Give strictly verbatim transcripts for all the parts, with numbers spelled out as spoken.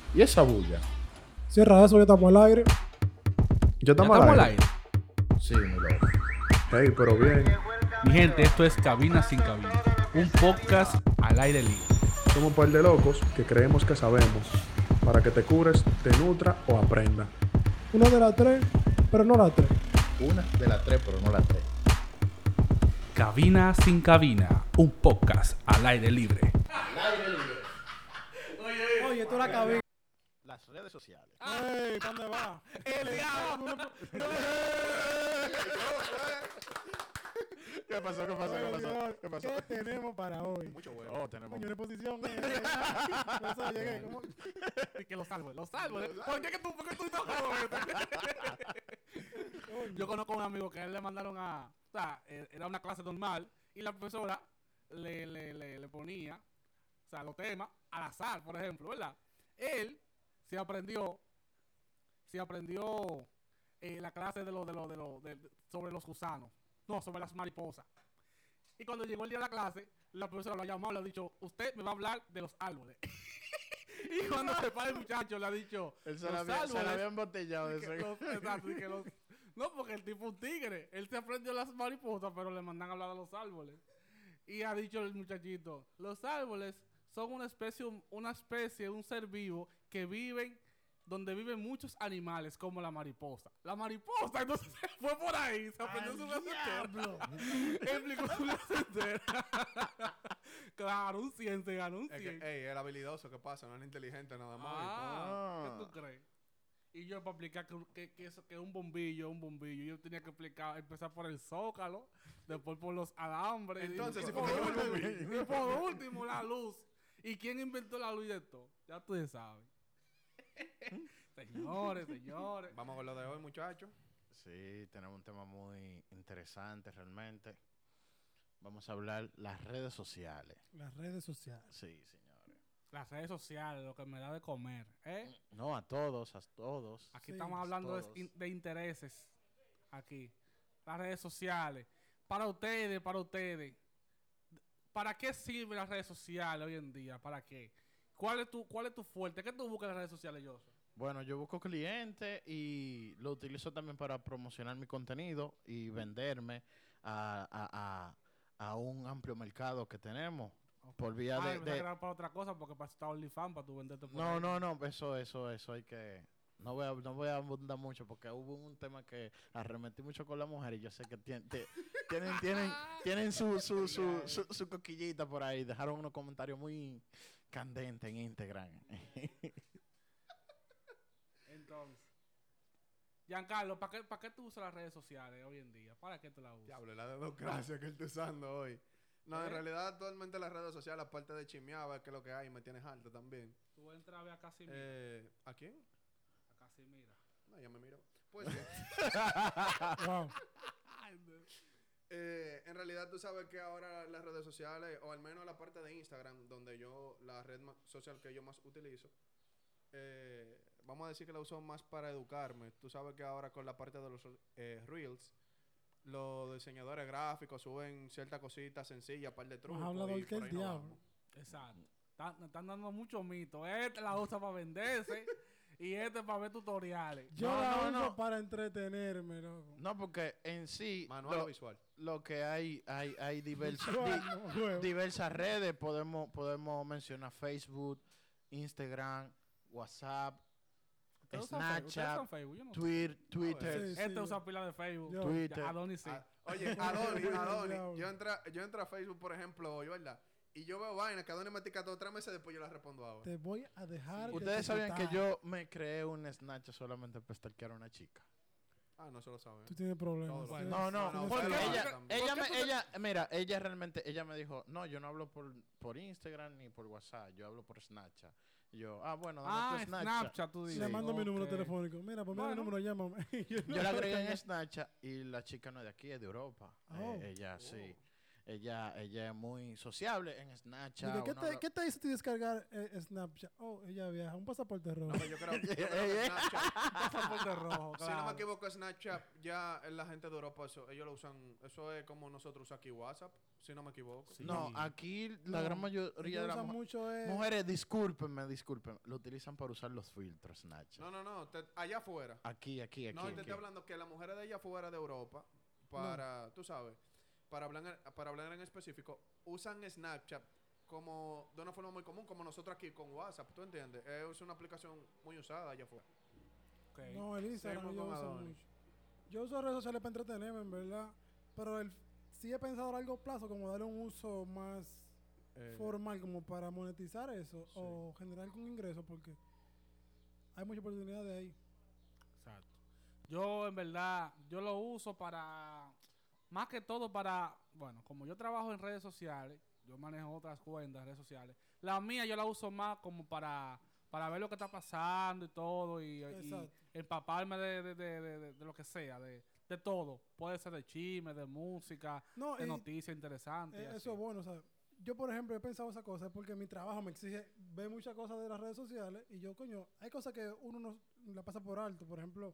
¿Y esa bulla? Cierra eso, ya estamos al aire. ¿Ya estamos, ¿Ya estamos al al aire? aire? Sí, mi loco. Hey, pero bien. Mi gente, esto es Cabina sin Cabina, un podcast al aire libre. Somos un par de locos que creemos que sabemos. Para que te cures, te nutra o aprenda. Una de las tres, pero no las tres. Una de las tres, pero no las tres. Cabina sin Cabina, un podcast al aire libre. Oye, tú la cabina. Las redes sociales. ¡Ey! ¿Para dónde va? ¡El diablo! ¿Qué pasó? ¿Qué pasó? ¿Qué Oye, pasó? Dios, ¿Qué pasó? ¿Qué tenemos para hoy? Mucho huevo. Oh, tenemos. Coño, una exposición. eh, eh, Por eso llegué. ¿Cómo? Que los salvo, los salvo. ¿Por qué que tú, por qué tú no Coño. Yo conozco a un amigo que a él le mandaron a... O sea, eh, era una clase normal y la profesora le, le, le, le ponía, o sea, los temas al azar, por ejemplo, ¿verdad? Él se aprendió, se aprendió eh, la clase de lo, de lo, de lo, de, de- sobre los gusanos, no, sobre las mariposas. Y cuando llegó el día de la clase, la profesora lo ha llamado y le ha dicho, usted me va a hablar de los árboles. Y cuando se para el muchacho le ha dicho, Él se los la había, se árboles, la había embotellado de y que eso. los- exacto, y que los- no, porque el tipo es un tigre. Él se aprendió las mariposas, pero le mandan a hablar de los árboles. Y ha dicho el muchachito, los árboles son una especie, una especie, un ser vivo que viven donde viven muchos animales, como la mariposa. La mariposa, entonces se fue por ahí, se aprendió su clase entera. Explicó su clase entera. Claro, un cien, se ganó un Es cien. que, ey, el habilidoso, ¿qué pasa? No es el inteligente nada más. Ah, Ah. ¿qué tú crees? Y yo para explicar que, que, que, eso, que un bombillo es un bombillo, yo tenía que explicar, empezar por el zócalo, después por los alambres. Entonces, y, si por fue por el último- bombillo. y por último la luz. ¿Y quién inventó la luz de esto? Ya tú sabes. Señores, señores. Vamos con lo de hoy, muchachos. Sí, tenemos un tema muy interesante realmente. Vamos a hablar las redes sociales. Las redes sociales. Sí, señores. Las redes sociales, lo que me da de comer, ¿eh? No, a todos, a todos. Aquí Sí, estamos hablando de, todos. in- de intereses. Aquí. Las redes sociales. Para ustedes, para ustedes. ¿Para qué sirven las redes sociales hoy en día? ¿Para qué? ¿Cuál es tu, cuál es tu fuerte? ¿Qué tú buscas en las redes sociales, Joshua? Bueno, yo busco clientes y lo utilizo también para promocionar mi contenido y venderme a, a, a, a un amplio mercado que tenemos. Por vía Ah, de- yo pensaba de- que era para otra cosa, porque para eso está OnlyFans, para tú venderte por No, ahí. no, no, eso, eso, eso hay que... No voy a, no voy a abundar mucho porque hubo un tema que arremetí mucho con la mujer y yo sé que tien- te- tienen, tienen, tienen su, su, su, su, su coquillita por ahí. Dejaron unos comentarios muy candentes en Instagram. Entonces. Giancarlo, ¿para qué, ¿para qué tú usas las redes sociales hoy en día? ¿Para qué tú las usas? Diablo, la democracia que él está usando hoy. No, ¿Eh? en realidad actualmente las redes sociales, aparte de chimear, ver qué es lo que hay, me tienes alto también. Tú entras a ver a Casimira. Eh, ¿A quién? A Casimira. No, ya me miro. Pues bien. Wow. Eh, en realidad tú sabes que ahora las redes sociales, o al menos la parte de Instagram, donde yo, la red ma- social que yo más utilizo, eh, vamos a decir que la uso más para educarme. Tú sabes que ahora con la parte de los eh, Reels, los diseñadores gráficos suben ciertas cositas sencillas, par de trucos. hablador y que por el ahí nos diablo. vamos. Exacto. Están, están dando muchos mitos. Este la usa para venderse y este para ver tutoriales. Yo No, la no, uso no. para entretenerme, loco. No, porque en sí Manual o lo, visual. lo que hay, hay, hay diversas, Visual, di- no, huevo. diversas redes. Podemos, podemos mencionar Facebook, Instagram, WhatsApp, ¿Ustedes usan Facebook? ¿Ustedes Snapchat, usan Facebook? Yo no sé. Twitter, Twitter. Sí, sí. Este usa pila de Facebook. Yo. Twitter. Ya, Adonis sí. Ah, oye, Adonis, Adonis. Diablo. Yo entro, yo entro a Facebook, por ejemplo, hoy, ¿verdad? Y yo veo vainas que Adonis me tica todo tres meses después yo las respondo ahora. Te voy a dejar. de Ustedes sabían que etiquetar. yo me creé un Snapchat solamente para stalkear a una chica. Ah, no se lo saben. Tú tienes problemas. Todos. sí. No, no, Tienes ¿por qué? problemas. ella, También. ella, ¿Por qué me, tú te- ella, mira, ella realmente, ella me dijo, no, yo no hablo por, por Instagram ni por WhatsApp, yo hablo por Snapchat. Y yo, ah, bueno, dame Ah, tu Snapchat. Snapchat, tú dices. Le mando mi número Ok. telefónico. Mira, pues mira el Bueno. número, llámame. Yo Yo no- la agregué en Snapchat y la chica no es de aquí, es de Europa. Oh. Eh, ella sí. ella, ella es muy sociable en Snapchat. Dije, ¿qué, uno te, lo- ¿Qué te hizo tú descargar eh, Snapchat? Oh, ella viaja, un pasaporte rojo. No, pero yo creo, yo creo que Snapchat, Pasaporte rojo, si no me claro. equivoco, Snapchat ya la gente de Europa, eso, ellos lo usan, eso es como nosotros usamos aquí WhatsApp, si no me equivoco. Sí. No, aquí la No, gran mayoría Ellos de las usan mu- mucho eh, mujeres, discúlpenme, discúlpenme, lo utilizan para usar los filtros Snapchat. No, no, no, te- allá afuera. Aquí, aquí, aquí. No, te aquí. estoy hablando que las mujeres de allá afuera de Europa, para, tú sabes, para hablar, para hablar en específico, usan Snapchat como de una forma muy común, como nosotros aquí con WhatsApp, ¿tú entiendes? Es una aplicación muy usada allá afuera. Ok. No, el Instagram Seguimos yo con uso Adonis. mucho. Yo uso redes sociales para entretenerme, en verdad. Pero el, sí he pensado a largo plazo como darle un uso más Eh, formal como para monetizar eso sí. o generar algún ingreso porque hay mucha oportunidad de ahí. Exacto. Yo, en verdad, yo lo uso para, más que todo para, bueno, como yo trabajo en redes sociales, yo manejo otras cuentas, redes sociales. La mía yo la uso más como para, para ver lo que está pasando y todo, y, y Exacto. empaparme de, de, de, de- de- de lo que sea, de, de todo. Puede ser de chisme, de música, No, de y, noticias interesantes. y eh, así. eso es bueno, o sea, yo por ejemplo he pensado esa cosa porque mi trabajo me exige ver muchas cosas de las redes sociales y yo, coño, hay cosas que uno no la pasa por alto, por ejemplo,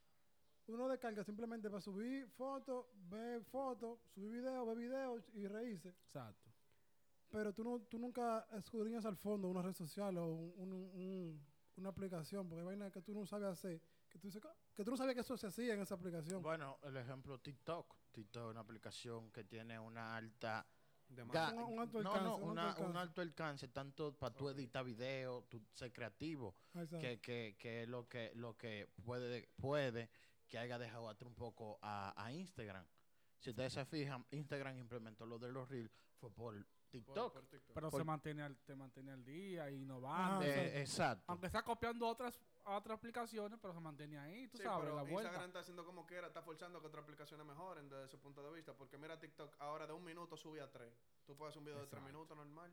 uno descarga simplemente para subir fotos, ver fotos, subir videos, ver videos y reírse. Exacto. Pero tú, no, tú nunca escudriñas al fondo una red social o un- un- un- una aplicación, porque hay vainas que tú no sabes hacer, que tú, dices, "Co- que tú no sabías que eso se hacía en esa aplicación". Bueno, el ejemplo TikTok. TikTok es una aplicación que tiene una alta... de más. ga- Un- un alto no, alcance, no, un alto una- alcance. un alto alcance, tanto para tú editar video, tú ser creativo, Ah, exacto. que, que, que es lo que, lo que puede, puede que haya dejado atrás un poco a, a Instagram. Si ustedes se fijan, Instagram implementó lo de los Reels, fue por Por- TikTok. por TikTok. Pero Por- se mantiene al, te mantiene al día, innovando. Ajá, Eh, exacto. Aunque está copiando otras, otras aplicaciones, pero se mantiene ahí, tú Sí, sabes, pero la vuelta. Instagram está haciendo como quiera, está forzando que otras aplicaciones mejoren desde ese punto de vista. Porque mira, TikTok ahora de un minuto sube a tres. Tú puedes hacer un video de tres Exacto. minutos normal.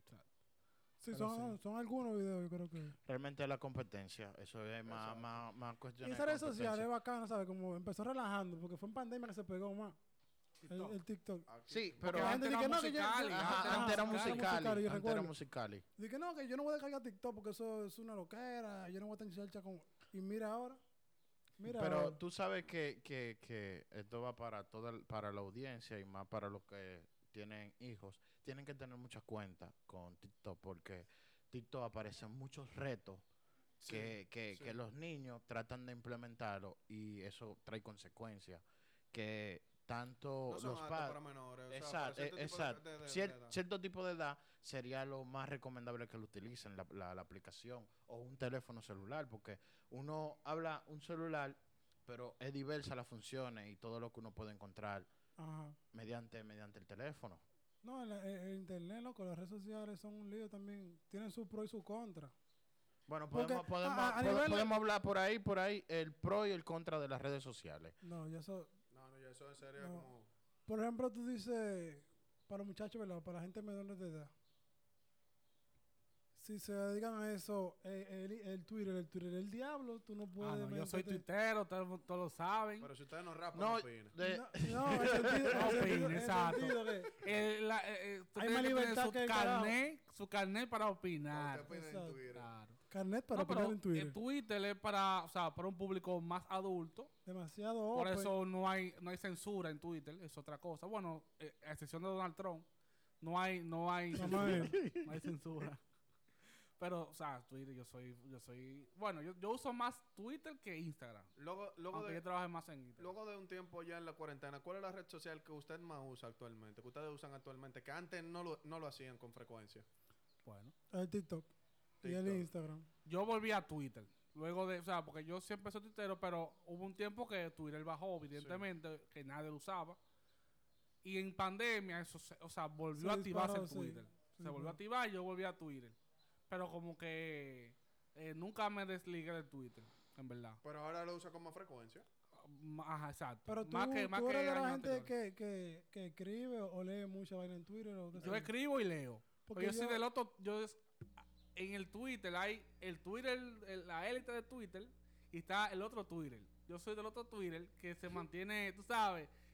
Sí, pero son, son algunos videos, yo creo que. Realmente la competencia, eso es más, Exacto. más, más cuestión Y de esa red social competencia. es bacana, ¿sabes? Como empezó relajando, porque fue en pandemia que se pegó más el, TikTok. el TikTok. Aquí- Sí, Porque pero la antes gente era dice, no, que yo- musical, yo- y Ajá, antes Ajá, antes era era musical, Musicali, yo antes era recuerdo. musical. Dije, no, que yo no voy a descargar TikTok porque eso es una loquera, yo no voy a estar en chelcha con... Y mira ahora, mira Pero ahora. tú sabes que, que, que esto va para toda el- para la audiencia y más para los que tienen hijos. Tienen que tener muchas cuentas con TikTok porque TikTok aparecen muchos retos Sí, que, que, sí. que los niños tratan de implementarlo y eso trae consecuencias que tanto No son los aptos padres... para menores. o sea, Exacto, para cierto eh, tipo de- exacto. de- de- Cier- de edad. cierto tipo de edad sería lo más recomendable que lo utilicen la, la, la aplicación o un teléfono celular, porque uno habla un celular, pero es diversa las funciones y todo lo que uno puede encontrar Ajá. mediante, mediante el teléfono. No, el, el- el internet, loco, las redes sociales son un lío también. Tienen su pro y su contra. Bueno, Porque, podemos, podemos, a- a pode- nivel- podemos hablar por ahí, por ahí, el pro y el contra de las redes sociales. No, ya eso... No, no, ya eso en serio No. como... Por ejemplo, tú dices, para los muchachos, ¿verdad? Para la gente menor de edad. Si se dedican a eso, eh, el, el Twitter, el Twitter, el diablo, tú no puedes... Ah, no, yo soy meterte- tuitero, todos, todos lo saben. Pero si ustedes no rapan, No, no opinen. de- No, no, en el sentido, en No el sentido- opine, en el exacto. sentido que- Eh, la- eh, eh, tú Hay tienes más que tener libertad su que el carajo. carnet, su carnet para opinar. Ustedes opinen en Exacto. Twitter. Claro. Carnet para No, opinar pero en Twitter. eh, Twitter es para, o sea, para un público más adulto. Demasiado Por open. eso no hay, no hay censura en Twitter, es otra cosa. Bueno, eh, a excepción de Donald Trump, no hay, no hay, Mamá, eh. no hay censura. Pero, o sea, Twitter, yo soy, yo soy, bueno, yo, yo uso más Twitter que Instagram. Luego, luego, Aunque de, yo trabaje más en Instagram. luego de un tiempo ya en la cuarentena, ¿cuál es la red social que usted más usa actualmente? Que ustedes usan actualmente, que antes no lo, no lo hacían con frecuencia. Bueno, El TikTok. Y el TikTok. Instagram. yo volví a Twitter. Luego de, o sea, porque yo siempre soy tuitero, pero hubo un tiempo que Twitter bajó, evidentemente, que nadie lo usaba. Y en pandemia, eso, se- o sea, volvió Se a activarse el disparó, sí. Twitter. Se Se volvió disparó. a activar y yo volví a Twitter. Pero como que eh, nunca me desligué de Twitter, en verdad. Pero ahora lo usa con más frecuencia. M- Ajá, exacto. Pero tú, más que, más tú que eres de la años gente anteriores. que, que, que escribe o lee mucha vaina en Twitter. O qué sé Yo escribo y leo. Porque Porque yo, soy yo- del otro. Yo es- en el Twitter hay el Twitter, el- la élite de Twitter y está el otro Twitter. Yo soy del otro Twitter que se mantiene, tú sabes,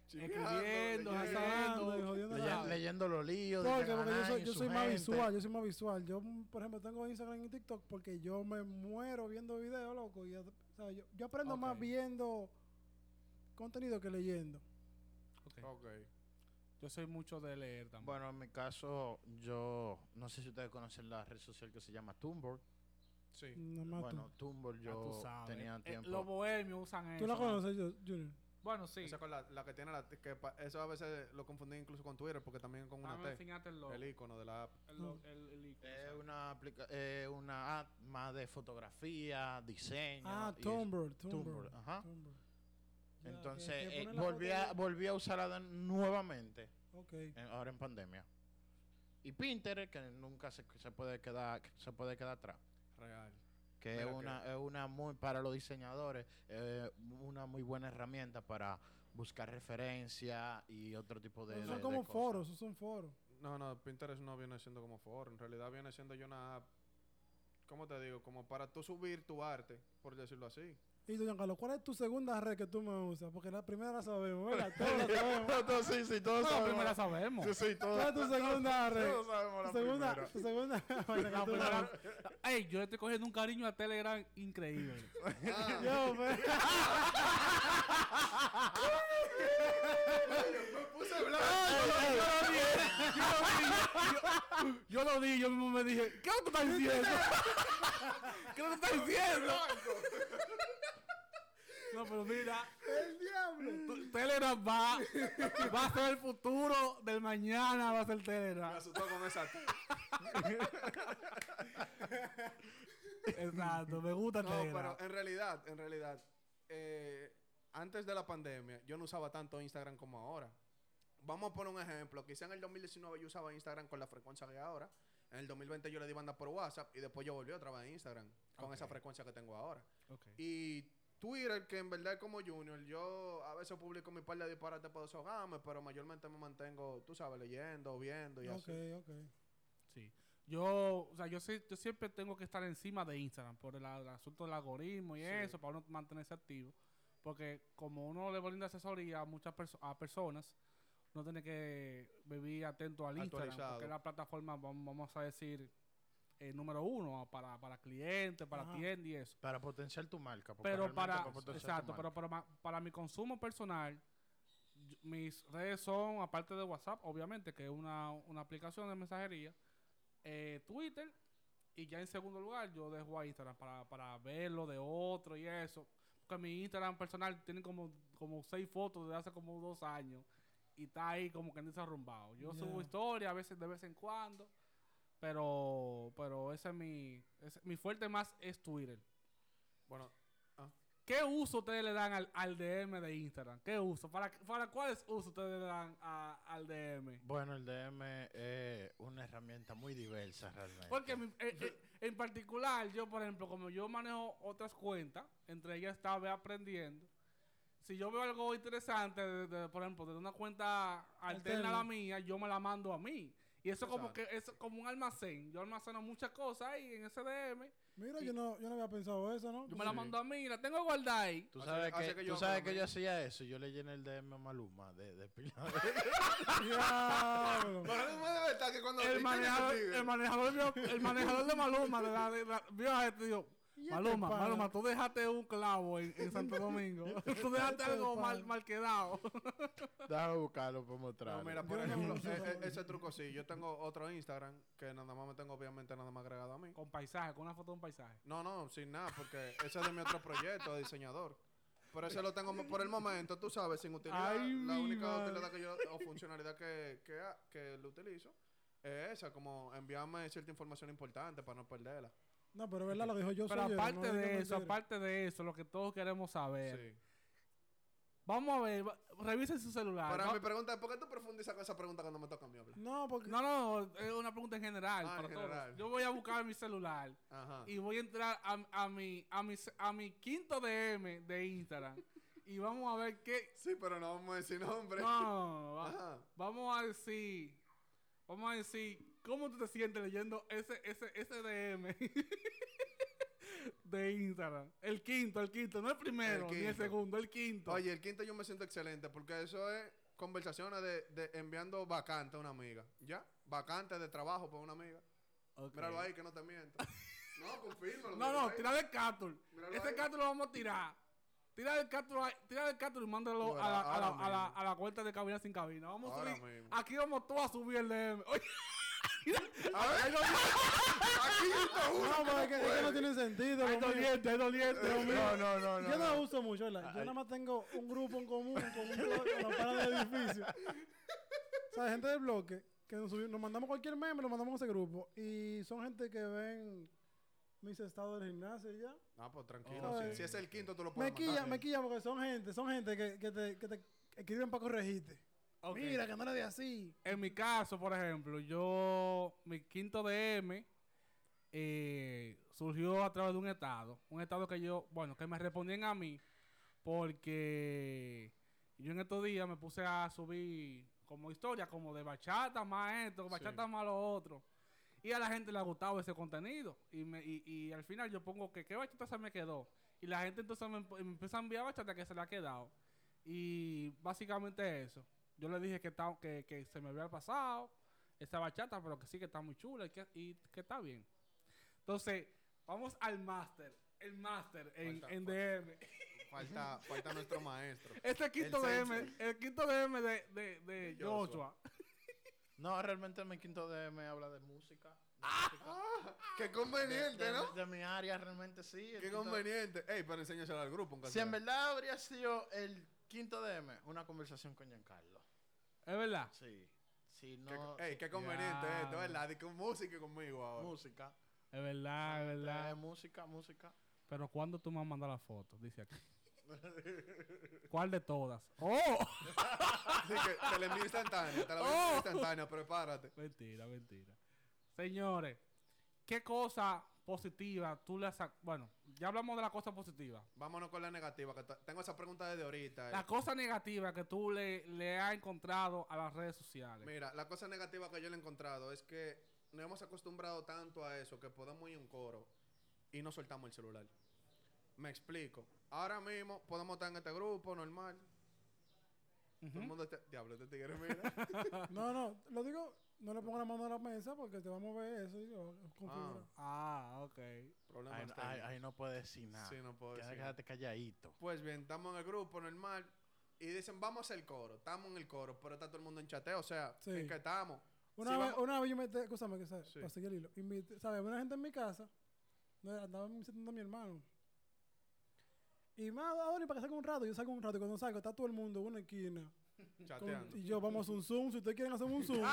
escribiendo, leyendo. Pasando y jodiendo Leye- la ¿sabes? leyendo los líos. Porque, de porque yo soy, Anaheim, yo su soy más gente. visual, yo soy más visual. Yo, mm, por ejemplo, tengo Instagram y TikTok porque yo me muero viendo videos, loco. Y, o sea, yo, yo aprendo más Ok. viendo contenido que leyendo. Ok. Ok. Yo soy mucho de leer también. Bueno, en mi caso, yo no sé si ustedes conocen la red social que se llama Tumblr. Sí. No más Bueno, Tumblr Ya tú yo sabes. tenía Eh, tiempo. los bohemios usan tú. eso. ¿Tú la ¿no? conoces, Ju- Junior? Bueno, sí. Esa con la, la que tiene la... Que pa- eso a veces lo confundí incluso con Twitter porque también con una Dame T. enseñarte el logo. El icono de la app. El, lo- el, el icono, Es ¿sabes? una, aplica eh, una app más de fotografía, diseño. Ah, y eso. Tumblr, Tumblr. Tumblr, ajá. Tumblr. Ya, Entonces, que- que eh, ponen la volví, foto a, de- volví a usarla de- nuevamente, Ok. en- ahora en pandemia. Y Pinterest, que nunca se, se puede quedar se puede quedar atrás. Real. Que Mira es una, es una muy, para los diseñadores, eh, una muy buena herramienta para buscar referencias y otro tipo de, Esos de- son de como cosas. foros, esos son foros. No, no, Pinterest no viene siendo como foro. En realidad viene siendo yo una app, ¿cómo te digo? Como para tú subir tu arte, por decirlo así. Y doña Carlos, ¿cuál es tu segunda red que tú me usas? Porque la primera la sabemos, ¿verdad? Todos la sabemos. Todos- sí, sí, todos No, la sabemos. primera sabemos. Sí, sí, todos- ¿Cuál es tu segunda red? todos sabemos la Tu segunda, primera. tu segunda vaina que La tú primera- usas. Ey, yo le estoy cogiendo un cariño a Telegram increíble. Yo, pues, Me puse blanco. Yo lo di, yo mismo me dije, ¿qué tú estás diciendo? ¿Qué tú estás diciendo? No, pero mira, el diablo. tu- Telegram va, va a ser el futuro del mañana, va a ser Me Telegram. asustó con esa T. Exacto, me gusta No, Telegram. pero en realidad, en realidad, eh, antes de la pandemia, yo no usaba tanto Instagram como ahora. Vamos a poner un ejemplo. Quizá en el dos mil diecinueve yo usaba Instagram con la frecuencia que ahora. En el dos mil veinte yo le di banda por WhatsApp y después yo volví otra vez a Instagram con Ok. esa frecuencia que tengo ahora. Ok. Y Twitter, que en verdad es como Junior, yo a veces publico mi par de disparates para desahogarme, pero mayormente me mantengo, tú sabes, leyendo, viendo y Ok, así. ok. Sí. Yo, o sea, yo, sí- yo siempre tengo que estar encima de Instagram por el, el asunto del algoritmo y Sí. eso, para uno mantenerse activo. Porque como uno le brinda asesoría a muchas perso- a personas, uno tiene que vivir atento al Instagram, Actualizado. porque es la plataforma, vamos, vamos a decir, el número uno para, para clientes, para Ajá. tiendas y eso. Para potenciar tu marca. porque Pero realmente para, potenciar tu exacto, pero marca. para, ma- para mi consumo personal, yo- mis redes son, aparte de WhatsApp, obviamente, que es una, una aplicación de mensajería, eh, Twitter, y ya en segundo lugar yo dejo a Instagram para, para ver lo de otro y eso. Porque mi Instagram personal tiene como, como seis fotos de hace como dos años y está ahí como que desarrumbado. Yo Ya. subo historias a veces de vez en cuando, pero pero ese es mi, ese- mi fuerte más es Twitter. Bueno, ¿Qué uso ustedes le dan al, al D M de Instagram? ¿Qué uso? ¿Para, para cuáles usos ustedes le dan a- al D M? Bueno, el D M es una herramienta muy diversa realmente. Porque mi- eh, eh, en particular, yo, por ejemplo, como yo manejo otras cuentas, entre ellas estaba aprendiendo. Si yo veo algo interesante, de- de- por ejemplo, de una cuenta alterna a la Alterna. mía, yo me la mando a mí. Y eso como Exacto. que es como un almacén. Yo almaceno muchas cosas ahí en ese D M. Mira, Y- yo no, yo no había pensado eso, ¿no? Yo me la Sí. mando a mí, la tengo guardada ahí. Tú Así- sabes así que, que tú yo sabes hago que yo también. hacía eso. Yo le llené el D M a Maluma de, de pila. Diablo. Maluma de verdad que cuando El vi manejador, que el manejador, vio- el manejador de Maluma de la, de la- vio a esto y dijo, ¿Y este Maluma, pana? Maluma, tú dejaste un clavo en, en Santo Domingo. Tú dejaste Este algo mal, pana. mal quedado. Déjame buscarlo para mostrar. No, mira, por Yo no ejemplo, uso e- esa e- vaina. ese truco sí. Yo tengo otro Instagram que nada más me tengo obviamente nada más agregado a mí. Con paisaje, con una foto de un paisaje. No, no, sin nada, porque ese es de mi otro proyecto de diseñador. Pero ese lo tengo mo- por el momento, tú sabes, sin utilidad. Ay, la mi única madre. utilidad que yo, o funcionalidad que, que, ha- que lo utilizo es esa, como enviarme cierta información importante para no perderla. No, pero verdad lo dijo yo Pero soy yo, aparte no digo de eso, mentira. aparte de eso, lo que todos queremos saber. Sí. Vamos a ver, va- revisen su celular. Para Va- mi pregunta es, ¿por qué tú profundizas con esa pregunta cuando me toca a mí hablar? No, porque No, no, es una pregunta en general. Ah, en para todos. general. Yo voy a buscar mi celular. Ajá. Y voy a entrar a, a, mi, a, mi, a mi quinto D M de Instagram. Y vamos a ver qué. Sí, pero no vamos a decir nombre. No, va- Ajá. vamos a decir. Vamos a decir. ¿Cómo tú te sientes leyendo ese, ese, ese D M de Instagram? El quinto, el quinto. No el primero, El ni el quinto. segundo, el quinto. Oye, el quinto yo me siento excelente porque eso es conversaciones de, de enviando vacantes a una amiga. ¿Ya? Vacantes de trabajo para una amiga. Ok. Míralo ahí, que no te miento. No, confírmalo. No, míralo no, ahí. tira el capture. Míralo Ese ahí. capture lo vamos a tirar. Tira el capture, ahí- tira el capture y mándalo Tú a la, verás, a, la, ahora a, la, mismo. a la cuenta de cabina sin cabina. Vamos a Ahora subir. mismo. Aquí vamos todos a subir el D M. Oye, A ver, hay doliente, aquí está uno. No, pero es que, es que no tiene sentido. hay lo mío. doliente, hay doliente. No, no, no, no. Yo no no. uso mucho, ¿verdad? Yo nada más tengo un grupo en común con, un blo- con los panas del edificio. O sea, gente del bloque, que nos, subi- nos mandamos cualquier meme, lo mandamos a ese grupo. Y son gente que ven mis estados del gimnasio y ya. Ah, pues tranquilo. Oh, si, sí. si es el quinto, tú lo Me puedes quilla, mandar. me quilla porque son gente, son gente que, que, te, que te escriben para corregirte. Ok. Mira, que no le de así. En mi caso, por ejemplo, yo, mi quinto D M eh, surgió a través de un estado. Un estado que yo, bueno, que me respondían a mí porque yo en estos días me puse a subir como historia, como de bachata más esto, bachata más lo otro. Y a la gente le ha gustado ese contenido. Y, me, y, y al final yo pongo que qué bachata se me quedó. Y la gente entonces me, emp- me empieza a enviar bachata que se le ha quedado. Y básicamente eso. Yo le dije que, está, que, que se me había pasado esa bachata, pero que sí que está muy chula y que, y que está bien. Entonces, vamos al máster. El máster en, Falta- en D M. Falta, falta nuestro maestro. Este quinto El D M, sensei. el quinto D M de, de, de De Joshua. Joshua. No, realmente mi quinto D M habla de música. de Ah, música. qué De, conveniente, de- ¿no? de mi área realmente sí. el Qué quinto- conveniente. Ey, pero enséñaselo al grupo. aunque Si en sea. verdad habría sido el quinto D M, una conversación con Giancarlo. ¿Es verdad? Sí. Si Qué, no. ey, qué conveniente Ya. esto, ¿verdad? Y con música y conmigo ahora. música. Es verdad, es Eh, verdad. música, música. Pero ¿cuándo tú me vas a mandar la foto? Dice aquí. ¿Cuál de todas? ¡Oh! Así que te la envío instantánea, te la envío Oh. instantánea, prepárate. Mentira, mentira. Señores, ¿qué cosa positiva tú le has... sac- Bueno, ya hablamos de la cosa positiva. Vámonos con la negativa, que t- tengo esa pregunta desde ahorita. eh. La cosa negativa que tú le, le has encontrado a las redes sociales. Mira, la cosa negativa que yo le he encontrado es que nos hemos acostumbrado tanto a eso que podemos ir a un coro y no soltamos el celular. Me explico. Ahora mismo podemos estar en este grupo normal. Ujú. Todo el mundo está... Diablo, este tigre, mira. No, no, lo digo, no le pongas la mano a la mesa porque te vamos a ver eso y lo configura. Ah, ok. Problemas Ahí, ahí, técnicos. ahí no puedes decir nada. Sí, no puedo Queda- decir Quédate calladito. Pues bien, estamos en el grupo normal y dicen, vamos a hacer el coro. Estamos en el coro, pero está todo el mundo en chateo. O sea, Sí. ¿en qué estamos? Una, Sí, vez, vamos- una vez yo me... Escúchame, que sabes, Sí. para seguir el hilo. Invité, ¿sabes? Una gente en mi casa, no, andaba visitando a mi hermano. Y más ahora, para que salga un rato, yo salgo un rato y cuando salgo está todo el mundo en una esquina. con- Chateando. y yo, vamos a un zoom, si ustedes quieren hacer un zoom.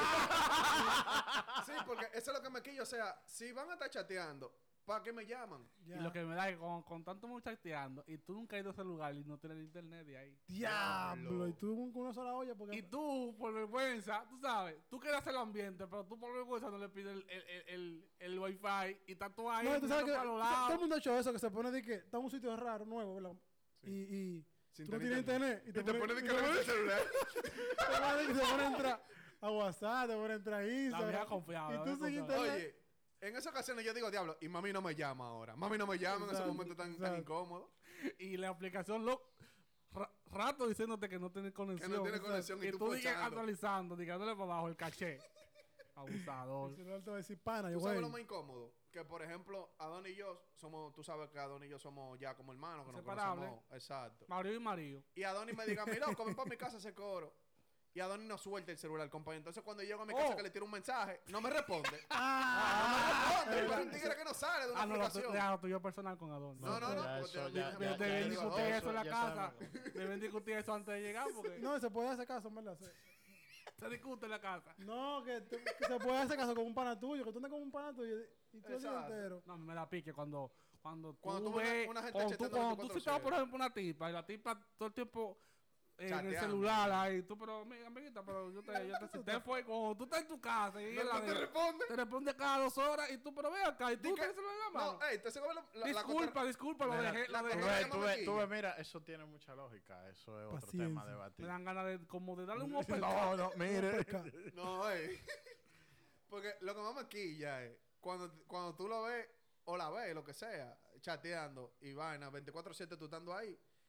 Sí, porque eso es lo que me quillo. O sea, si van a estar chateando, ¿para qué me llaman? ya. Y lo que me da es que con, con tanto mucho chateando y tú nunca has ido a ese lugar y no tienes internet de ahí. Diablo. Diablo. Y tú con una sola olla porque... Y tú, por vergüenza, tú sabes, tú quieres hacer el ambiente, pero tú por vergüenza no le pides el, el, el, el, el wifi y estás tú ahí No, tú sabes que mirando para los o sea, todo el lados. mundo ha hecho eso, que se pone de que está en un sitio raro, nuevo, ¿verdad? Sí. Y, y Sin tú no tener tienes internet. Y te pones de y que revisar el celular. te pone- te pone a entrar a WhatsApp, te pone a entrar a La Instagram. vieja confiable. Y la tú vieja sin confiable. internet. Oye, en esas ocasiones yo digo, diablo, y mami no me llama ahora. Mami no me llama en ese Exacto, momento tan, tan exacto. incómodo. Y la aplicación lo ra- rato diciéndote que no tiene conexión. tiene conexión y y tú tú digas pochando. actualizando, digándole para abajo el caché. Abusador. El celular te va a decir pana, yo ¿Tú sabes güey. lo más incómodo? Que, por ejemplo, Adon y yo somos, tú sabes que Adon y yo somos ya como hermanos, que nos Inseparables. conocemos. Exacto. Mario y Mario. Y Adonis me diga, mira, ven para mi casa ese coro. Y Adonis no suelta el celular, compañero. Entonces, cuando llego a mi casa Oh. que le tiro un mensaje, no me responde. Ah, no me responde. Es un tigre que no sale de una Ah, no, lo tu- aplicación. ya, lo tuyo personal con Adón. No, no, no. Ya porque eso, te- ya- te- Deben ya- te- ya- te- discutir te- eso en la ya casa. sabemos. Deben discutir eso antes de llegar porque No, se puede hacer caso, en verdad. Se- se discute en la casa. No, que, tú- que se puede hacer caso con un pana tuyo, que tú andas con un pana tuyo y tú el día Exacto. entero. No, me da pique cuando cuando tú Cuando tú ves ves una gente cuando tú, chateando cuando tú veinticuatro citabas por siete. ejemplo una tipa y la tipa todo el tiempo en el Chateando. celular ahí tú pero mi amiguita pero yo te yo te cité fue cuando tú estás en tu casa y No, ella no te de- responde. te responde cada dos horas y tú pero ve acá y tú Di que- tienes el celular en la mano. No, ey, te sé cómo la, la, la disculpa contra- disculpa lo Mira, dejé la lo Tú dejé contra- ves, tú ves, tú aquí. ves, mira, eso tiene mucha lógica. Eso es otro Paciencia. tema a debatir. me dan ganas de como de darle un open No, no, mire. No, ey. Porque lo que más me quilla es cuando, cuando tú lo ves o la ves, lo que sea, chateando y vaina, veinticuatro siete tú estando ahí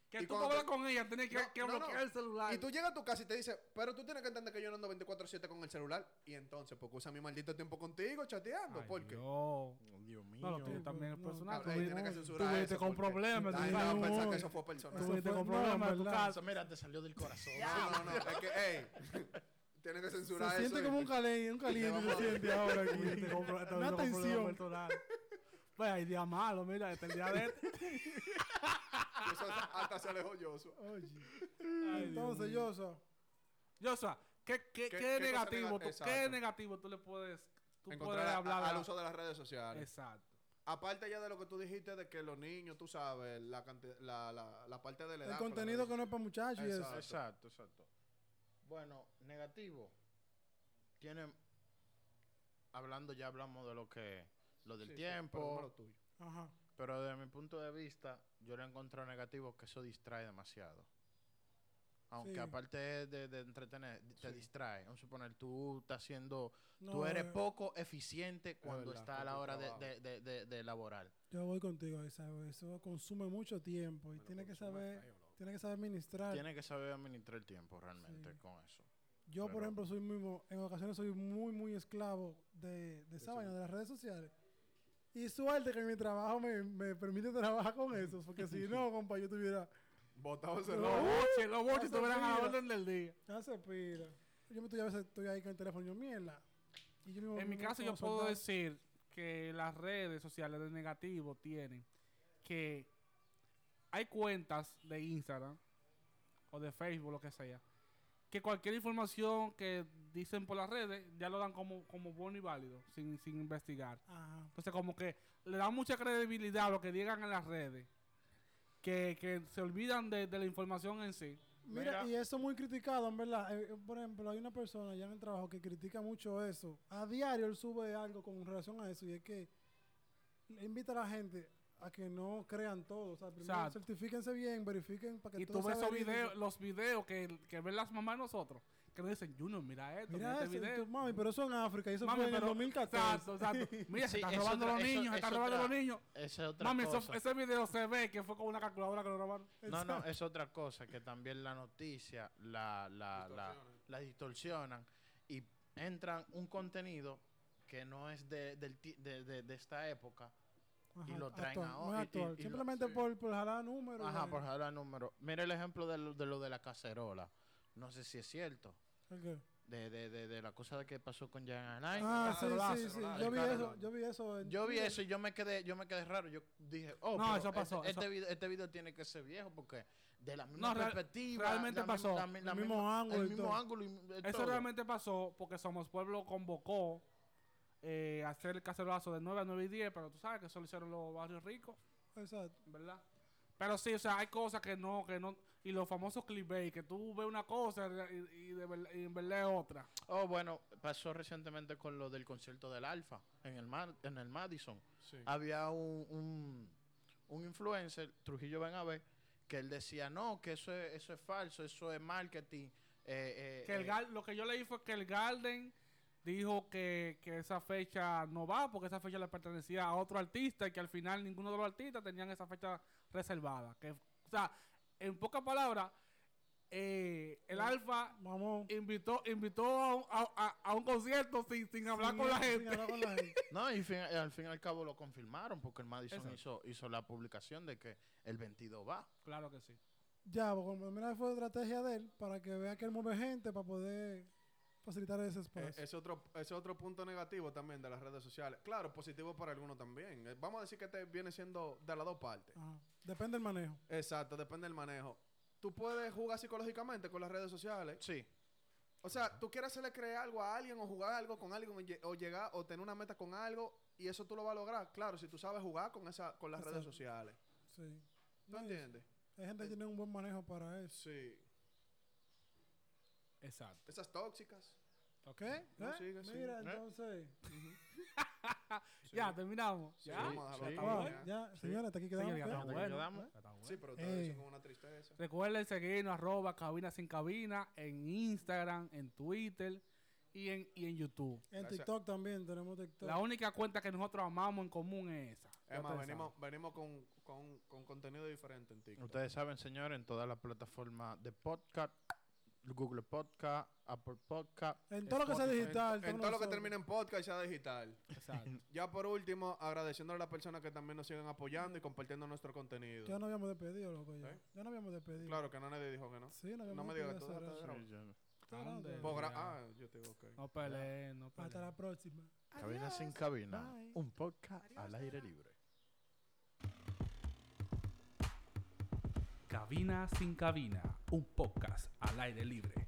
Que Y tú cuando para hablar te- con ella tienes que, No, que no, no. bloquear el celular. Y tú llegas a tu casa y te dices, pero tú tienes que entender que yo no ando veinticuatro siete con el celular. Y entonces, porque usa mi maldito tiempo contigo chateando. Ay, ¿Por qué? Dios. Oh, Dios mío. No, lo tuyo Sí, también es no, personal. Ahí Tú vi- tienes que no, censurar tú viste eso, con porque- problemas. Ay, tú no, sabes. pensar que no. eso fue personal. Tú Eso viste fue- con no, problemas en tu ¿verdad? casa. Mira, te salió del corazón. No, no, no. Es que, ey, tienes que censurar Se eso. siente como un caliente, un caliente vamos se a- siente ahora aquí. Tú viste con pro- tú Una viste con problemas tensión. personales. Pues hay día malo, mira, este el día de este. Eso hasta se alejó Joshua. Oye. Ay, Entonces, Dios yo, so, Joshua, ¿qué, qué, ¿Qué- qué, qué cosa negativo, nega- tú, exacto. qué negativo tú le puedes, tú Encontrar puedes a- hablar? a- de- al uso de las redes sociales. Exacto. Aparte ya de lo que tú dijiste de que los niños, tú sabes, la, canti- la, la, la parte de la edad. el con las contenido redes que no es para muchachos y eso. Exacto. Exacto, exacto. Bueno, negativo. Tiene. Hablando, ya hablamos de lo que. Lo del Sí, sí, tiempo. pero no lo tuyo. Ajá. Pero desde mi punto de vista, yo le encuentro negativo que eso distrae demasiado. Aunque Sí. aparte de, de entretener, te Sí. distrae. Vamos a suponer, tú estás haciendo, No, tú eres eh, poco eficiente cuando verdad, está a con la tu hora de, trabajo. de, de, de, de laborar. Yo voy contigo, ¿sabes? Eso consume mucho tiempo y Me lo tiene que consume saber, feo, loco. tiene que saber administrar. Tienes que saber administrar el tiempo realmente Sí. con eso. Yo, por pero- ejemplo, soy muy, mo- en ocasiones soy muy, muy esclavo de, de esa eso. vaina, de las redes sociales. Y suerte que mi trabajo me, me permite trabajar con eso, porque si no, compa, yo tuviera... Botado ese No. Los loco. boches, los boches Eso estuvieran a la mira. orden del día. Ya se pira. Yo me estoy, a veces estoy ahí con el teléfono y yo, mierda. Y yo mismo En mi me caso, pongo yo a puedo soltar. decir que las redes sociales de negativo tienen que hay cuentas de Instagram o de Facebook, lo que sea, que cualquier información que dicen por las redes ya lo dan como, como bueno y válido, sin, sin investigar. Ajá. Entonces, como que le dan mucha credibilidad a lo que digan en las redes, que, que se olvidan de, de la información en sí. Mira, Mira. y eso es muy criticado, en verdad. Eh, eh, por ejemplo, hay una persona ya en el trabajo que critica mucho eso. A diario él sube algo con relación a eso y es que le invita a la gente a que no crean todo. O sea, primero Exacto. certifíquense bien, verifiquen para que Y todo tú ves sea esos verídico. videos, los videos que, que ven las mamás de nosotros, que nos dicen, Junior, mira esto, mira, Mira este eso, video. tú, mami, pero eso en África y eso Mami, fue en el pero- dos mil catorce. Exacto, exacto. Mira, se Sí, están es robando otra- los eso- niños, se es están robando otra- los niños. Esa es otra Mami, eso- cosa. ese video se ve que fue con una calculadora que lo grabaron. No, no, es otra cosa que también la noticia la, la, la, Distorsionan. la distorsionan y entran un contenido que no es de, del ti- de, de, de esta época. Ajá, y lo traen actual, ahora, muy y- y- actual. y lo- Simplemente sí. por, por jalar números. Ajá, y por vaina. hablar número. Mira el ejemplo de lo, de lo de la cacerola. No sé si es cierto. ¿El qué? De, de, de, de la cosa de que pasó con Jan Alain. Ah, sí, cacerolazo, sí, sí. cacerolazo. Yo vi El eso, carro. yo vi eso. en Yo vi Twitter. eso y yo me quedé, yo me quedé raro. Yo dije, oh, No, pero eso pasó, Este, eso- este video, este video tiene que ser viejo porque de la misma No, real- perspectiva. realmente la mi- pasó. la mi- la El mismo misma- ángulo y El mismo todo. ángulo y de Eso todo. realmente pasó porque Somos Pueblo convocó eh, a hacer el cacerolazo de nueve a nueve y diez, pero tú sabes que eso lo hicieron los barrios ricos, Exacto. ¿verdad? Pero sí, o sea, hay cosas que no, que no, y los famosos clickbait, que tú ves una cosa y, y de ver- y en verdad es otra. Oh, bueno, pasó recientemente con lo del concierto del Alfa en el, Ma- en el Madison. Sí. Había un, un, un influencer, Trujillo Benavé, que él decía, no, que eso es, eso es falso, eso es marketing. eh, eh, Que el eh, Gar- lo que yo leí fue que el Garden dijo que, que esa fecha no va porque esa fecha le pertenecía a otro artista y que al final ninguno de los artistas tenían esa fecha reservada. Que, o sea, en pocas palabras, eh, el Alfa Vamos. invitó invitó a, un- a- a- a un concierto sin, sin hablar con la Sin gente. hablar con la gente. No, y fin- al fin y al cabo lo confirmaron porque el Madison Exacto. hizo, hizo la publicación de que el veintidós va. Claro que sí. Ya, porque mira, fue estrategia de él para que vea que él mueve gente para poder facilitar ese Eh, espacio. ese otro, ese otro punto negativo también de las redes sociales. Claro, positivo para algunos también. Eh, Vamos a decir que este viene siendo de las dos partes. Ajá. Depende del manejo. Exacto, depende del manejo. Tú puedes jugar psicológicamente con las redes sociales. Sí. O sea, tú quieres hacerle creer algo a alguien o jugar algo con alguien o lle- o llegar o tener una meta con algo y eso tú lo vas a lograr. Claro, si tú sabes jugar con esa con las redes Exacto. sociales. Sí. ¿Tú No, y- entiendes? Hay gente que tiene un buen manejo para eso. Sí. Exacto. Esas tóxicas. ¿Qué? No, ¿Eh? sigue, sigue. Mira, ¿Eh? entonces. Sí. Ya, terminamos. Sí, ¿Ya? vamos a dejarlo sí. hasta Wow, ahí, ya, ya. señora, hasta aquí quedamos. Señor, ya ¿qué? está Hasta que bueno. quedamos. Ya está bueno. Sí, pero Ey. ustedes dicen con una tristeza. Recuerden seguirnos arroba cabina sin cabina en Instagram, en Twitter y en, y en YouTube. En Gracias. TikTok también tenemos TikTok. La única cuenta que nosotros amamos en común es esa. Es más, ustedes venimos, venimos con, con, con contenido diferente en TikTok. Ustedes saben, señores, en todas las plataformas de podcast, Google Podcast, Apple Podcast. En todo lo que sea Spotify. digital. En todo lo que nosotros. termine en podcast sea digital. Exacto. Ya por último, agradeciendo a las personas que también nos siguen apoyando y compartiendo nuestro contenido. Ya no habíamos despedido, loco. Ya, ¿Eh? ya no habíamos despedido. Claro que no nadie dijo que no. Sí, no habíamos No me digas que despedido todo hace está rato. grabado. Sí, ya. Está grabado. Ande. Pues gra- Ya. ah, yo te digo, ok. No peleen, no Hasta peleen. la próxima. Cabina sin cabina. Un podcast al aire libre. Cabina sin cabina, un podcast al aire libre.